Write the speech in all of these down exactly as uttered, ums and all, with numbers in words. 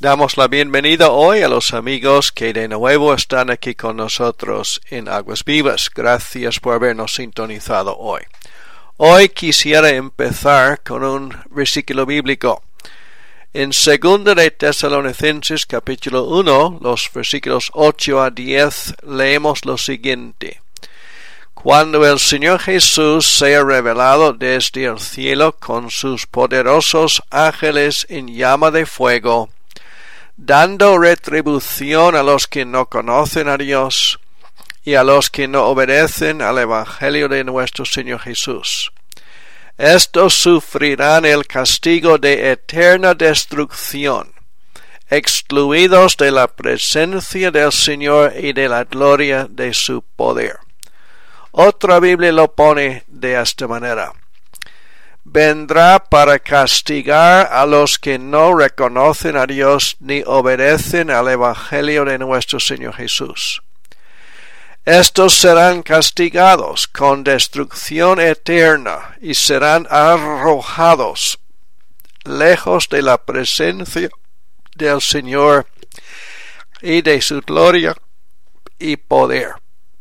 Damos la bienvenida hoy a los amigos que de nuevo están aquí con nosotros en Aguas Vivas. Gracias por habernos sintonizado hoy. Hoy quisiera empezar con un versículo bíblico. En Segunda de Tesalonicenses capítulo uno, los versículos ocho a diez, leemos lo siguiente. Cuando el Señor Jesús sea revelado desde el cielo con sus poderosos ángeles en llama de fuego, dando retribución a los que no conocen a Dios y a los que no obedecen al Evangelio de nuestro Señor Jesús. Estos sufrirán el castigo de eterna destrucción, excluidos de la presencia del Señor y de la gloria de su poder. Otra Biblia lo pone de esta manera. Vendrá para castigar a los que no reconocen a Dios ni obedecen al Evangelio de nuestro Señor Jesús. Estos serán castigados con destrucción eterna y serán arrojados lejos de la presencia del Señor y de su gloria y poder.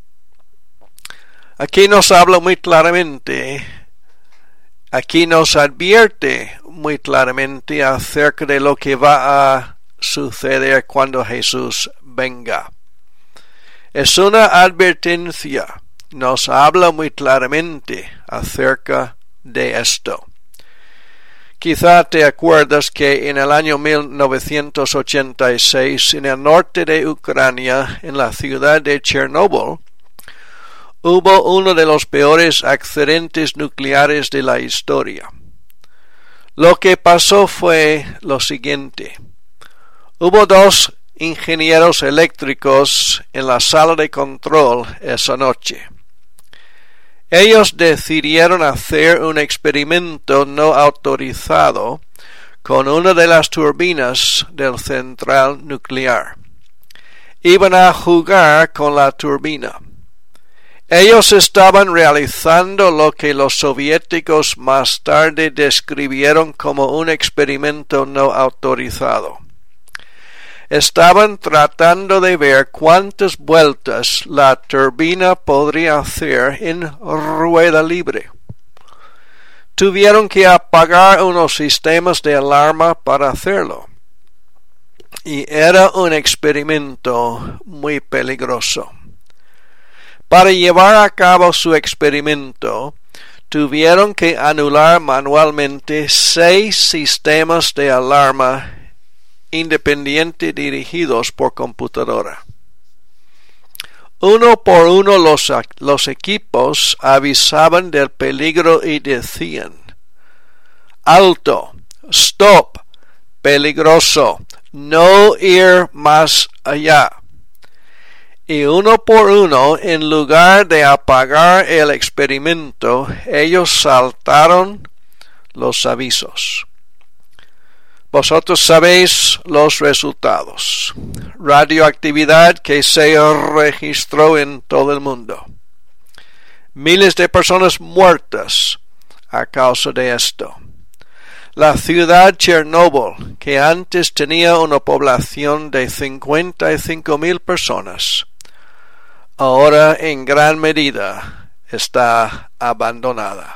Aquí nos habla muy claramente, aquí nos advierte muy claramente acerca de lo que va a suceder cuando Jesús venga. Es una advertencia, nos habla muy claramente acerca de esto. Quizá te acuerdas que en el año mil novecientos ochenta y seis, en el norte de Ucrania, en la ciudad de Chernobyl, hubo uno de los peores accidentes nucleares de la historia. Lo que pasó fue lo siguiente. Hubo dos ingenieros eléctricos en la sala de control esa noche. Ellos decidieron hacer un experimento no autorizado con una de las turbinas del central nuclear. Iban a jugar con la turbina. Ellos estaban realizando lo que los soviéticos más tarde describieron como un experimento no autorizado. Estaban tratando de ver cuántas vueltas la turbina podría hacer en rueda libre. Tuvieron que apagar unos sistemas de alarma para hacerlo. Y era un experimento muy peligroso. Para llevar a cabo su experimento, tuvieron que anular manualmente seis sistemas de alarma independientes dirigidos por computadora. Uno por uno los, los equipos avisaban del peligro y decían: alto, stop, peligroso, no ir más allá. Y uno por uno, en lugar de apagar el experimento, ellos saltaron los avisos. Vosotros sabéis los resultados. Radioactividad que se registró en todo el mundo. Miles de personas muertas a causa de esto. La ciudad Chernobyl, que antes tenía una población de cincuenta y cinco mil personas, ahora en gran medida está abandonada.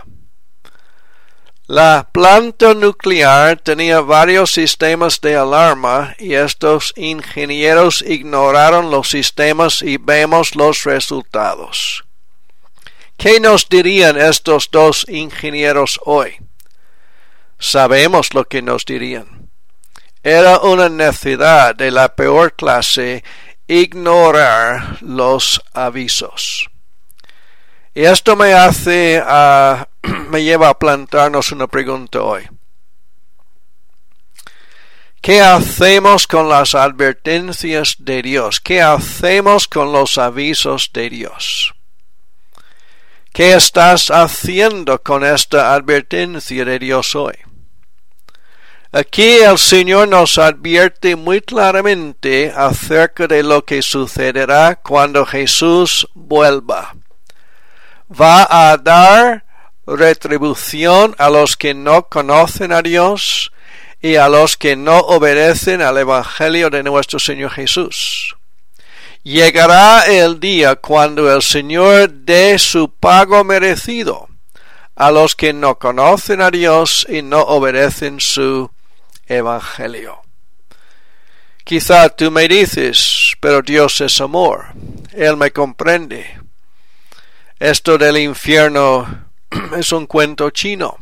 La planta nuclear tenía varios sistemas de alarma y estos ingenieros ignoraron los sistemas y vemos los resultados. ¿Qué nos dirían estos dos ingenieros hoy? Sabemos lo que nos dirían. Era una necedad de la peor clase ignorar los avisos. Y esto me hace, uh, me lleva a plantearnos una pregunta hoy. ¿Qué hacemos con las advertencias de Dios? ¿Qué hacemos con los avisos de Dios? ¿Qué estás haciendo con esta advertencia de Dios hoy? Aquí el Señor nos advierte muy claramente acerca de lo que sucederá cuando Jesús vuelva. Va a dar retribución a los que no conocen a Dios y a los que no obedecen al Evangelio de nuestro Señor Jesús. Llegará el día cuando el Señor dé su pago merecido a los que no conocen a Dios y no obedecen su Evangelio. Quizá tú me dices, pero Dios es amor, Él me comprende. Esto del infierno es un cuento chino.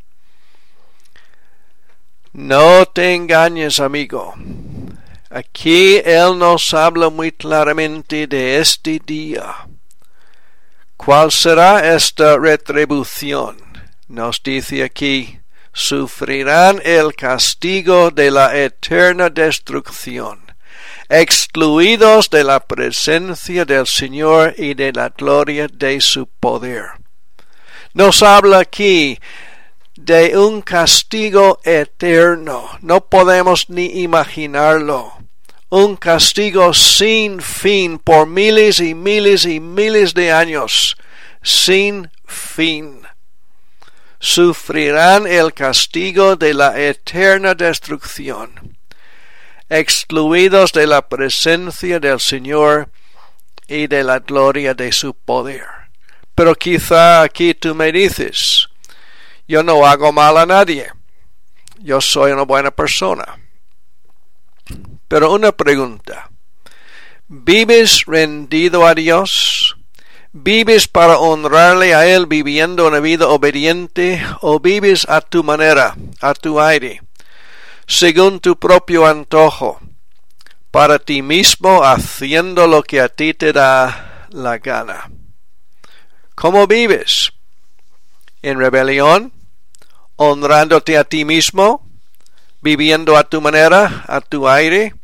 No te engañes, amigo. Aquí Él nos habla muy claramente de este día. ¿Cuál será esta retribución? Nos dice aquí, sufrirán el castigo de la eterna destrucción, excluidos de la presencia del Señor y de la gloria de su poder. Nos habla aquí de un castigo eterno, no podemos ni imaginarlo. Un castigo sin fin por miles y miles y miles de años, sin fin. Sufrirán el castigo de la eterna destrucción, excluidos de la presencia del Señor y de la gloria de su poder. Pero quizá aquí tú me dices, yo no hago mal a nadie, yo soy una buena persona. Pero una pregunta, ¿vives rendido a Dios? ¿Vives para honrarle a Él viviendo una vida obediente o vives a tu manera, a tu aire, según tu propio antojo, para ti mismo haciendo lo que a ti te da la gana? ¿Cómo vives? ¿En rebelión? ¿Honrándote a ti mismo? ¿Viviendo a tu manera, a tu aire?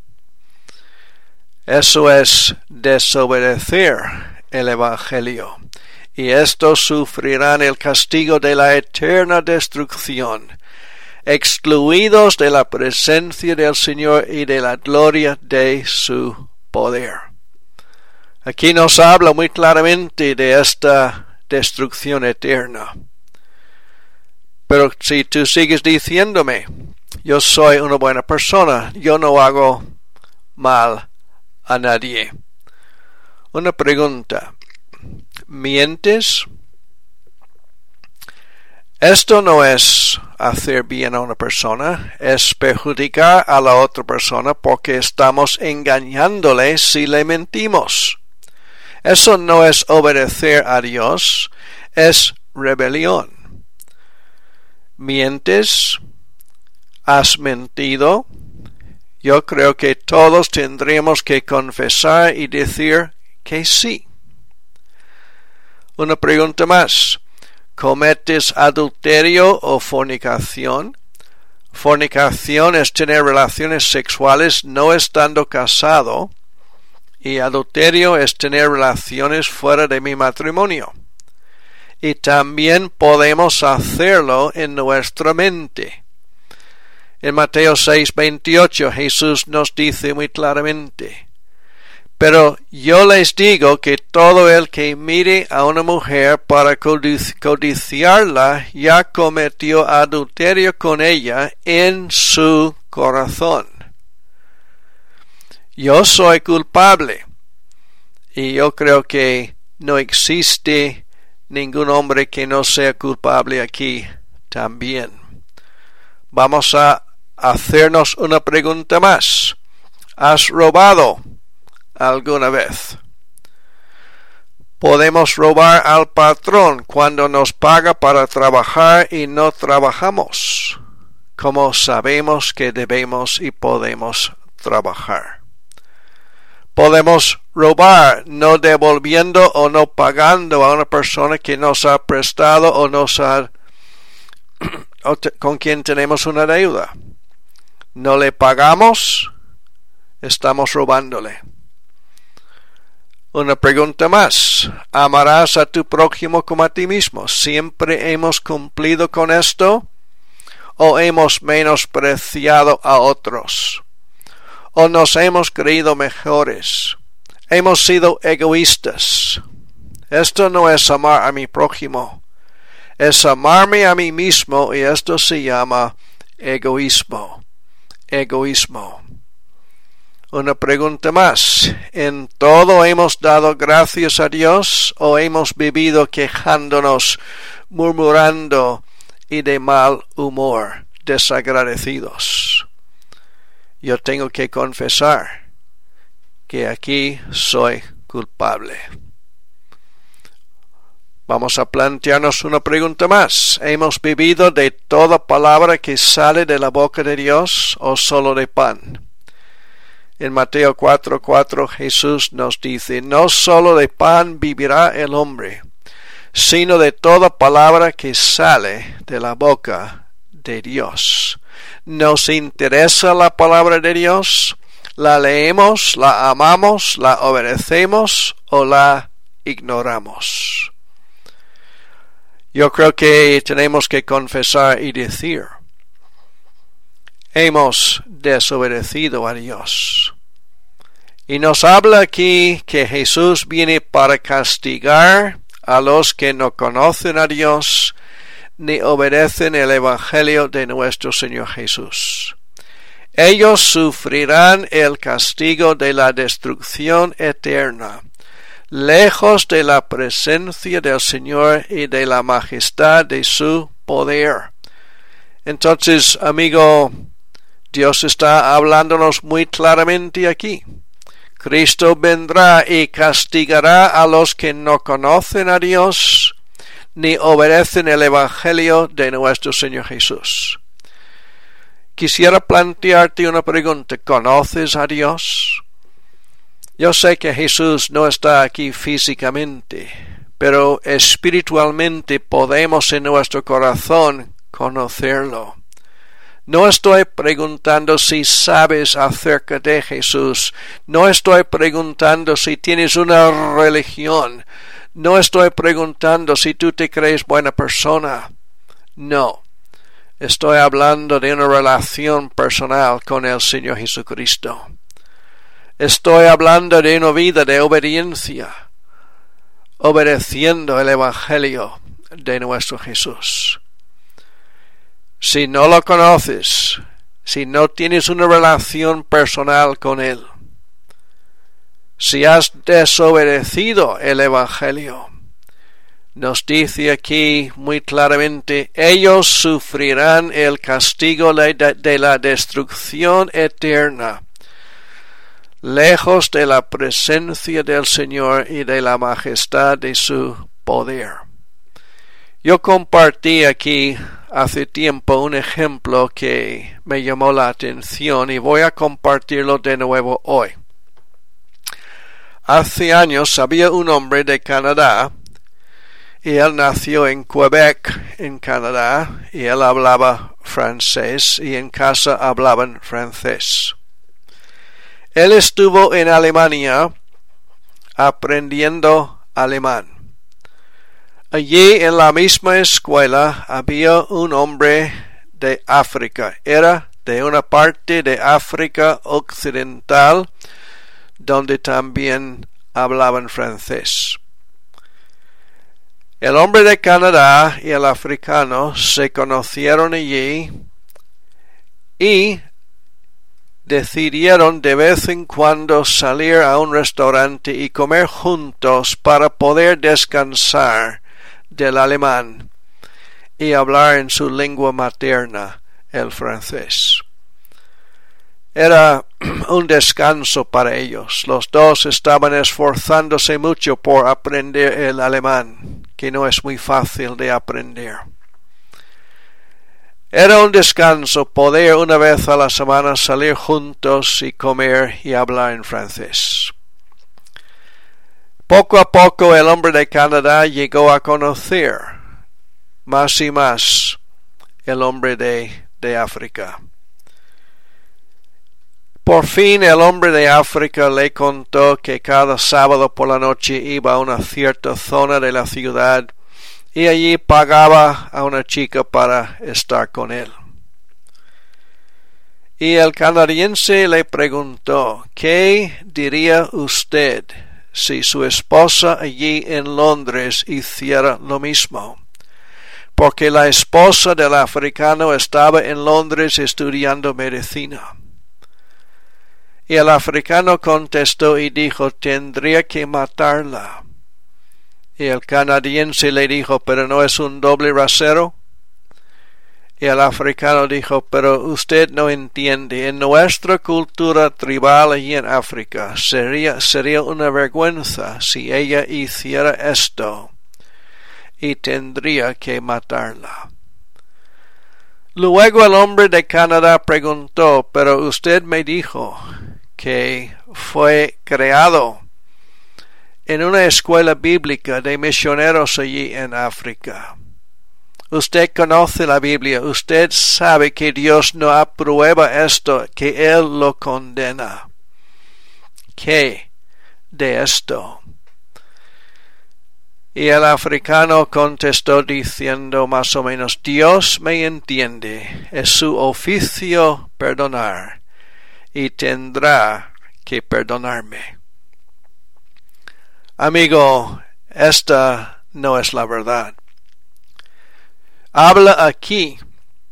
Eso es desobedecer el Evangelio, y estos sufrirán el castigo de la eterna destrucción, excluidos de la presencia del Señor y de la gloria de su poder. Aquí nos habla muy claramente de esta destrucción eterna. Pero si tú sigues diciéndome, yo soy una buena persona, yo no hago mal a nadie. Una pregunta, ¿mientes? Esto no es hacer bien a una persona, es perjudicar a la otra persona porque estamos engañándole si le mentimos. Eso no es obedecer a Dios, es rebelión. ¿Mientes? ¿Has mentido? Yo creo que todos tendremos que confesar y decir que sí. Una pregunta más. ¿Cometes adulterio o fornicación? Fornicación es tener relaciones sexuales no estando casado, y adulterio es tener relaciones fuera de mi matrimonio. Y también podemos hacerlo en nuestra mente. En Mateo seis veintiocho Jesús nos dice muy claramente, pero yo les digo que todo el que mire a una mujer para codiciarla ya cometió adulterio con ella en su corazón. Yo soy culpable y yo creo que no existe ningún hombre que no sea culpable aquí también. Vamos a hacernos una pregunta más. ¿Has robado alguna vez? Podemos robar al patrón cuando nos paga para trabajar y no trabajamos, como sabemos que debemos y podemos trabajar. Podemos robar no devolviendo o no pagando a una persona que nos ha prestado o nos ha o te, con quien tenemos una deuda. No le pagamos, estamos robándole. Una pregunta más. ¿Amarás a tu prójimo como a ti mismo? ¿Siempre hemos cumplido con esto? ¿O hemos menospreciado a otros? ¿O nos hemos creído mejores? ¿Hemos sido egoístas? Esto no es amar a mi prójimo. Es amarme a mí mismo, y esto se llama egoísmo. egoísmo. Una pregunta más. ¿En todo hemos dado gracias a Dios o hemos vivido quejándonos, murmurando y de mal humor, desagradecidos? Yo tengo que confesar que aquí soy culpable. Vamos a plantearnos una pregunta más. ¿Hemos vivido de toda palabra que sale de la boca de Dios o solo de pan? En Mateo cuatro cuatro Jesús nos dice, no solo de pan vivirá el hombre, sino de toda palabra que sale de la boca de Dios. ¿Nos interesa la palabra de Dios? ¿La leemos, la amamos, la obedecemos o la ignoramos? Yo creo que tenemos que confesar y decir, hemos desobedecido a Dios. Y nos habla aquí que Jesús viene para castigar a los que no conocen a Dios ni obedecen el Evangelio de nuestro Señor Jesús. Ellos sufrirán el castigo de la destrucción eterna, lejos de la presencia del Señor y de la majestad de su poder. Entonces, amigo, Dios está hablándonos muy claramente aquí. Cristo vendrá y castigará a los que no conocen a Dios ni obedecen el Evangelio de nuestro Señor Jesús. Quisiera plantearte una pregunta. ¿Conoces a Dios? Yo sé que Jesús no está aquí físicamente, pero espiritualmente podemos en nuestro corazón conocerlo. No estoy preguntando si sabes acerca de Jesús. No estoy preguntando si tienes una religión. No estoy preguntando si tú te crees buena persona. No. Estoy hablando de una relación personal con el Señor Jesucristo. Estoy hablando de una vida de obediencia, obedeciendo el Evangelio de nuestro Jesús. Si no lo conoces, si no tienes una relación personal con Él, si has desobedecido el Evangelio, nos dice aquí muy claramente, ellos sufrirán el castigo de la destrucción eterna, lejos de la presencia del Señor y de la majestad de su poder. Yo compartí aquí hace tiempo un ejemplo que me llamó la atención y voy a compartirlo de nuevo hoy. Hace años había un hombre de Canadá y él nació en Quebec, en Canadá, y él hablaba francés y en casa hablaban francés. Él estuvo en Alemania aprendiendo alemán. Allí en la misma escuela había un hombre de África. Era de una parte de África occidental donde también hablaban francés. El hombre de Canadá y el africano se conocieron allí y decidieron de vez en cuando salir a un restaurante y comer juntos para poder descansar del alemán y hablar en su lengua materna, el francés. Era un descanso para ellos. Los dos estaban esforzándose mucho por aprender el alemán, que no es muy fácil de aprender. Era un descanso poder una vez a la semana salir juntos y comer y hablar en francés. Poco a poco el hombre de Canadá llegó a conocer más y más el hombre de, de África. Por fin el hombre de África le contó que cada sábado por la noche iba a una cierta zona de la ciudad y allí pagaba a una chica para estar con él. Y el canadiense le preguntó, ¿qué diría usted si su esposa allí en Londres hiciera lo mismo? porque la esposa del africano estaba en Londres estudiando medicina. Y el africano contestó y dijo, tendría que matarla. Y el canadiense le dijo, ¿pero no es un doble rasero? Y el africano dijo, pero usted no entiende, en nuestra cultura tribal allí en África sería, sería una vergüenza si ella hiciera esto, y tendría que matarla. Luego el hombre de Canadá preguntó, pero usted me dijo que fue creado en una escuela bíblica de misioneros allí en África. Usted conoce la Biblia, usted sabe que Dios no aprueba esto, que Él lo condena. ¿Qué de esto? Y el africano contestó diciendo más o menos, Dios me entiende, es su oficio perdonar, y tendrá que perdonarme. Amigo, esta no es la verdad. Habla aquí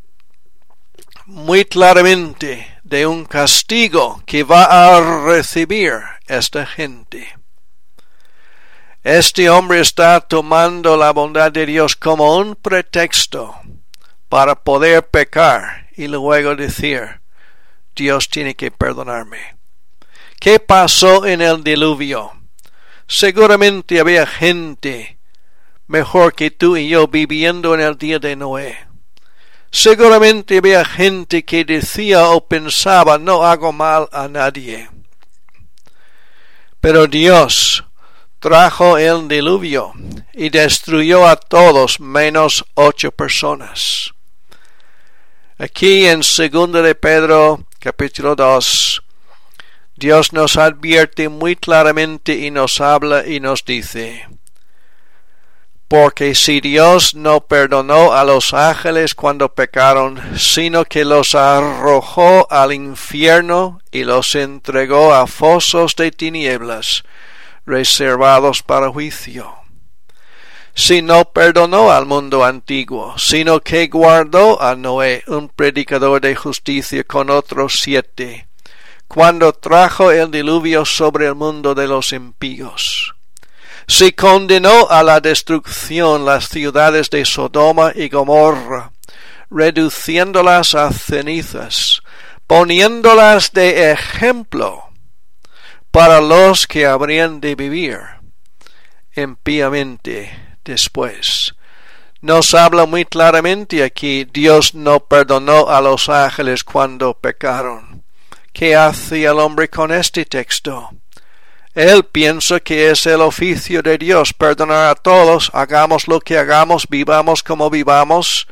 muy claramente de un castigo que va a recibir esta gente. Este hombre está tomando la bondad de Dios como un pretexto para poder pecar y luego decir, Dios tiene que perdonarme. ¿Qué pasó en el diluvio? Seguramente había gente mejor que tú y yo viviendo en el día de Noé. Seguramente había gente que decía o pensaba, no hago mal a nadie. Pero Dios trajo el diluvio y destruyó a todos menos ocho personas. Aquí en Segunda de Pedro, capítulo dos, Dios nos advierte muy claramente y nos habla y nos dice, porque si Dios no perdonó a los ángeles cuando pecaron, sino que los arrojó al infierno y los entregó a fosos de tinieblas, reservados para juicio. Si no perdonó al mundo antiguo, sino que guardó a Noé, un predicador de justicia, con otros siete, cuando trajo el diluvio sobre el mundo de los impíos. Si condenó a la destrucción las ciudades de Sodoma y Gomorra, reduciéndolas a cenizas, poniéndolas de ejemplo para los que habrían de vivir impíamente después. Nos habla muy claramente aquí, Dios no perdonó a los ángeles cuando pecaron. ¿Qué hace el hombre con este texto? Él piensa que es el oficio de Dios perdonar a todos, hagamos lo que hagamos, vivamos como vivamos.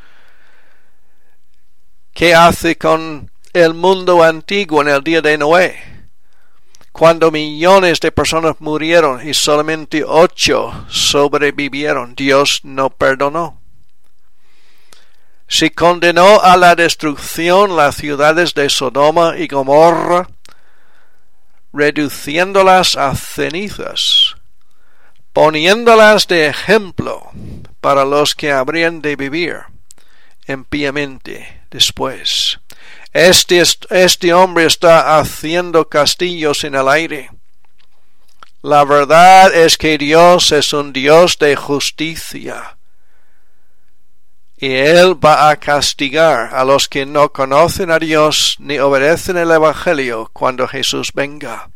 ¿Qué hace con el mundo antiguo en el día de Noé? Cuando millones de personas murieron y solamente ocho sobrevivieron, Dios no perdonó. Si condenó a la destrucción las ciudades de Sodoma y Gomorra, reduciéndolas a cenizas, poniéndolas de ejemplo para los que habrían de vivir impíamente después. Este, este hombre está haciendo castillos en el aire. La verdad es que Dios es un Dios de justicia, y Él va a castigar a los que no conocen a Dios ni obedecen el Evangelio cuando Jesús venga.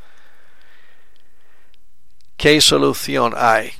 ¿Qué solución hay?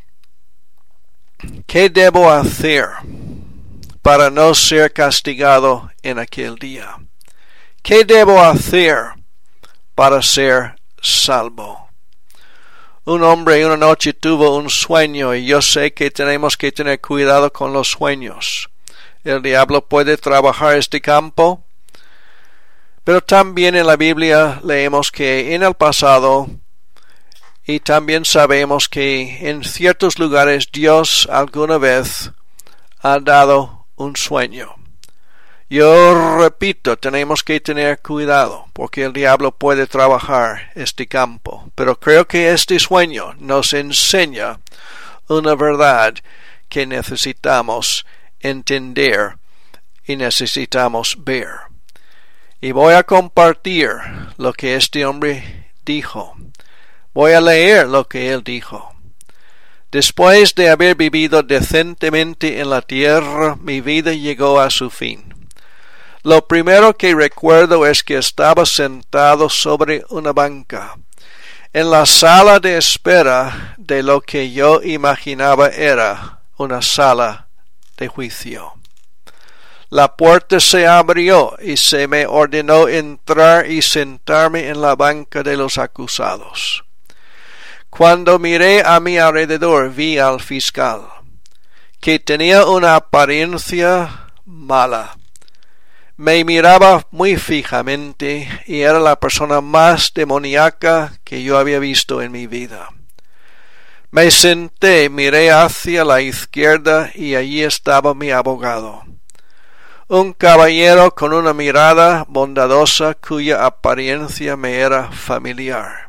¿Qué debo hacer para no ser castigado en aquel día? ¿Qué debo hacer para ser salvo? Un hombre una noche tuvo un sueño, y yo sé que tenemos que tener cuidado con los sueños. El diablo puede trabajar este campo, pero también en la Biblia leemos que en el pasado, y también sabemos que en ciertos lugares Dios alguna vez ha dado un sueño. Yo repito, tenemos que tener cuidado, porque el diablo puede trabajar este campo. Pero creo que este sueño nos enseña una verdad que necesitamos entender y necesitamos ver. Y voy a compartir lo que este hombre dijo. Voy a leer lo que él dijo. Después de haber vivido decentemente en la tierra, mi vida llegó a su fin. Lo primero que recuerdo es que estaba sentado sobre una banca, en la sala de espera de lo que yo imaginaba era una sala de juicio. La puerta se abrió y se me ordenó entrar y sentarme en la banca de los acusados. Cuando miré a mi alrededor vi al fiscal, que tenía una apariencia mala. Me miraba muy fijamente y era la persona más demoníaca que yo había visto en mi vida. Me senté, miré hacia la izquierda y allí estaba mi abogado. Un caballero con una mirada bondadosa cuya apariencia me era familiar.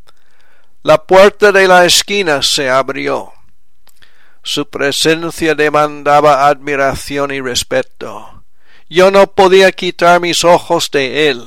La puerta de la esquina se abrió. Su presencia demandaba admiración y respeto. Yo no podía quitar mis ojos de él.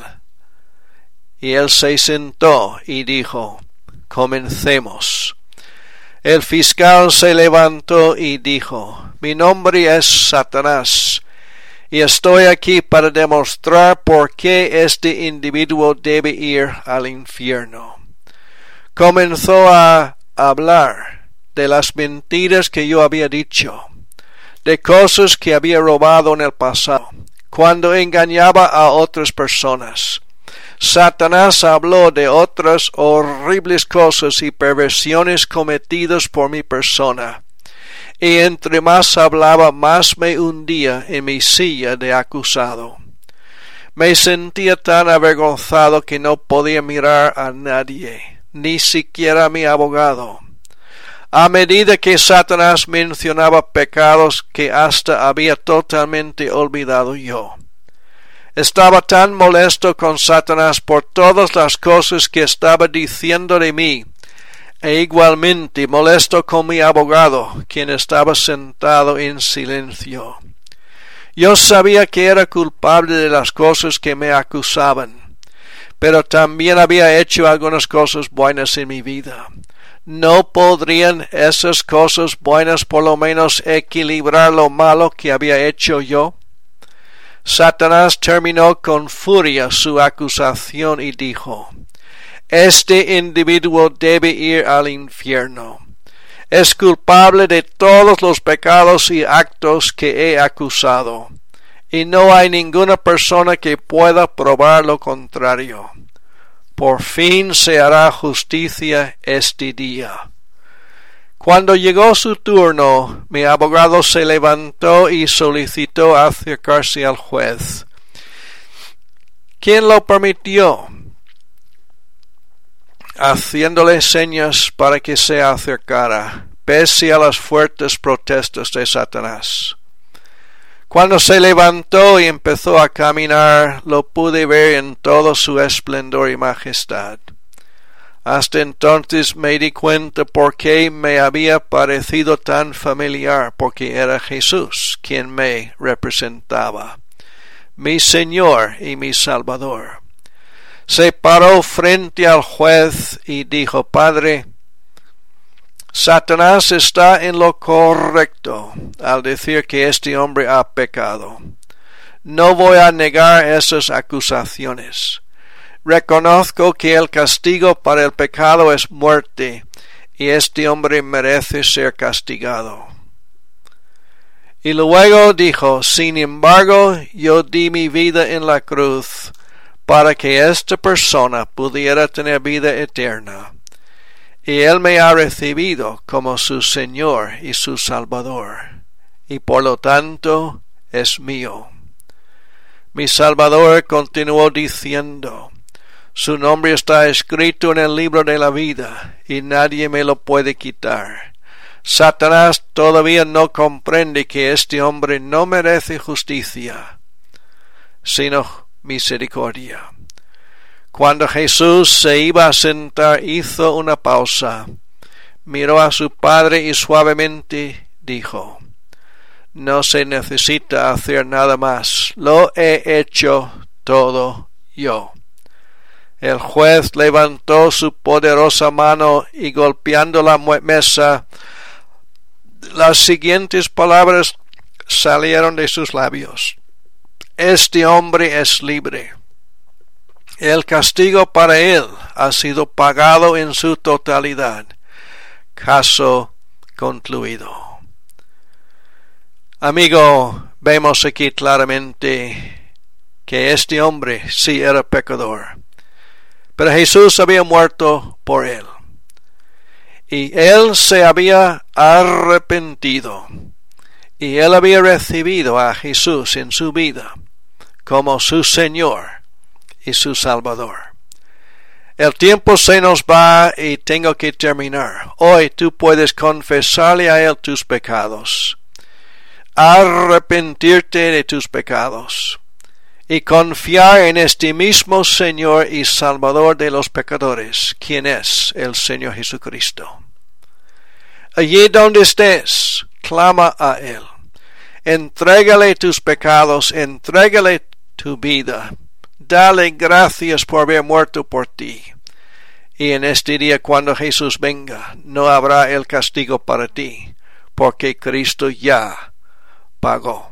Y él se sentó y dijo, comencemos. El fiscal se levantó y dijo, mi nombre es Satanás, y estoy aquí para demostrar por qué este individuo debe ir al infierno. Comenzó a hablar de las mentiras que yo había dicho, de cosas que había robado en el pasado, cuando engañaba a otras personas. Satanás habló de otras horribles cosas y perversiones cometidas por mi persona, y entre más hablaba, más me hundía en mi silla de acusado. Me sentía tan avergonzado que no podía mirar a nadie, ni siquiera a mi abogado. A medida que Satanás mencionaba pecados que hasta había totalmente olvidado yo. Estaba tan molesto con Satanás por todas las cosas que estaba diciendo de mí, e igualmente molesto con mi abogado, quien estaba sentado en silencio. Yo sabía que era culpable de las cosas que me acusaban, pero también había hecho algunas cosas buenas en mi vida. ¿No podrían esas cosas buenas por lo menos equilibrar lo malo que había hecho yo? Satanás terminó con furia su acusación y dijo, este individuo debe ir al infierno. Es culpable de todos los pecados y actos que he acusado, y no hay ninguna persona que pueda probar lo contrario. Por fin se hará justicia este día. Cuando llegó su turno, mi abogado se levantó y solicitó acercarse al juez. ¿Quién lo permitió? Haciéndole señas para que se acercara, pese a las fuertes protestas de Satanás. Cuando se levantó y empezó a caminar, lo pude ver en todo su esplendor y majestad. Hasta entonces me di cuenta por qué me había parecido tan familiar, porque era Jesús quien me representaba, mi Señor y mi Salvador. Se paró frente al juez y dijo, Padre, Satanás está en lo correcto al decir que este hombre ha pecado. No voy a negar esas acusaciones. Reconozco que el castigo para el pecado es muerte, y este hombre merece ser castigado. Y luego dijo, sin embargo, yo di mi vida en la cruz para que esta persona pudiera tener vida eterna. Y él me ha recibido como su Señor y su Salvador, y por lo tanto es mío. Mi Salvador continuó diciendo, su nombre está escrito en el libro de la vida, y nadie me lo puede quitar. Satanás todavía no comprende que este hombre no merece justicia, sino misericordia. Cuando Jesús se iba a sentar, hizo una pausa, miró a su padre y suavemente dijo, No se necesita hacer nada más. Lo he hecho todo yo. El juez levantó su poderosa mano y golpeando la mesa, las siguientes palabras salieron de sus labios. Este hombre es libre. El castigo para él ha sido pagado en su totalidad. Caso concluido. Amigo, vemos aquí claramente que este hombre sí era pecador. Pero Jesús había muerto por él. Y él se había arrepentido. Y él había recibido a Jesús en su vida como su Señor y su Salvador. El tiempo se nos va y tengo que terminar. Hoy tú puedes confesarle a él tus pecados, arrepentirte de tus pecados y confiar en este mismo Señor y Salvador de los pecadores, quien es el Señor Jesucristo. Allí donde estés, clama a Él. Entrégale tus pecados, entrégale tu vida. Dale gracias por haber muerto por ti. Y en este día cuando Jesús venga, no habrá el castigo para ti, porque Cristo ya pagó.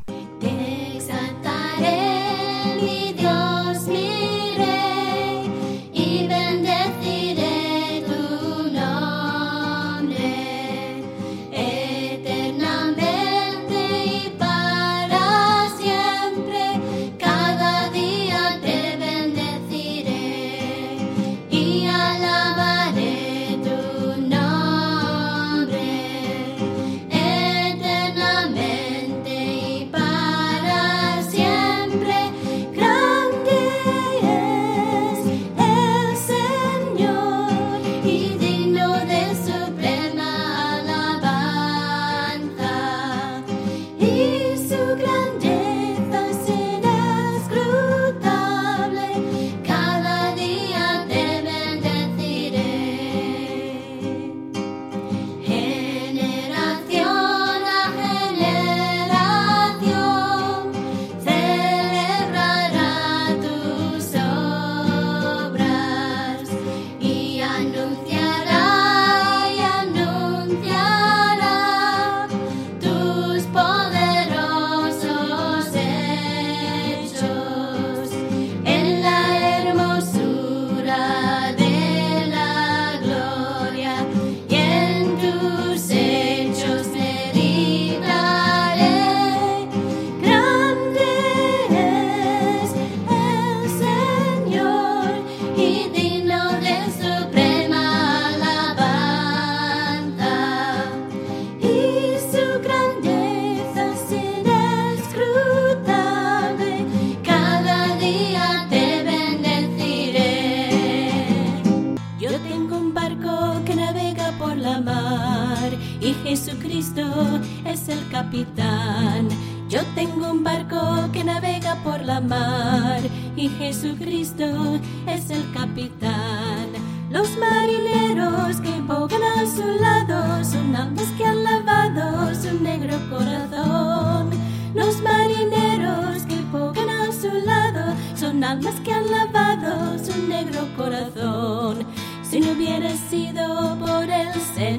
Jesucristo es el capitán. Yo tengo un barco que navega por la mar y Jesucristo es el capitán. Los marineros que bogan a su lado son almas que han lavado su negro corazón. Los marineros que bogan a su lado son almas que han lavado su negro corazón. Si no hubiera sido por el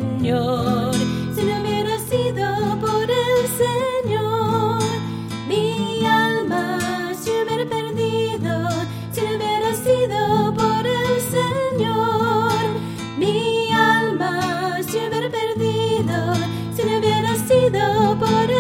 Señor, si no hubiera sido por el Señor, mi alma se hubiera perdido. Si no hubiera sido por el Señor, mi alma se hubiera perdido. Si no hubiera sido por